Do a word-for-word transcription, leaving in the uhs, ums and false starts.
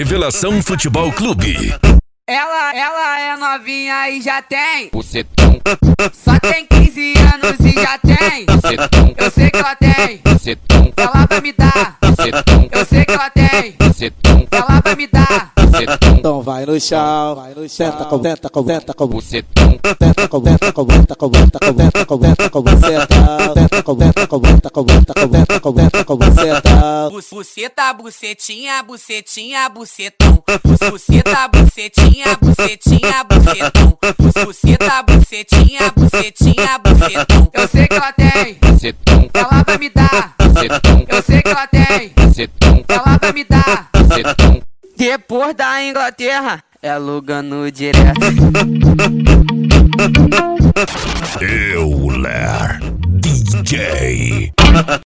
Revelação Futebol Clube. Ela, ela é novinha e já tem bucetão. Só tem quinze anos e já tem Bucetão. Eu sei que ela tem Bucetão. Ela vai me dar Bucetão. Eu sei que ela tem Bucetão. Ela vai me dar Bucetão. Então vai no chão, vai no chão, tenta com tenta com tenta com Bucetão. tenta com tenta com tenta com tenta com tenta com tenta com bucetão, tenta com tenta com tenta com tenta com tenta com tenta com bucetão. Buceta, bucetinha, bucetinha, bucetão. Buceta, bucetinha, bucetinha, bucetão. Buceta, bucetinha, bucetinha, bucetão. Eu sei que ela tem Bucetão. Ela vai me dar Bucetão. Eu sei que ela tem Bucetão. Ela vai me dar Bucetão. Depois da Inglaterra, é Lugano direto. Euler D J.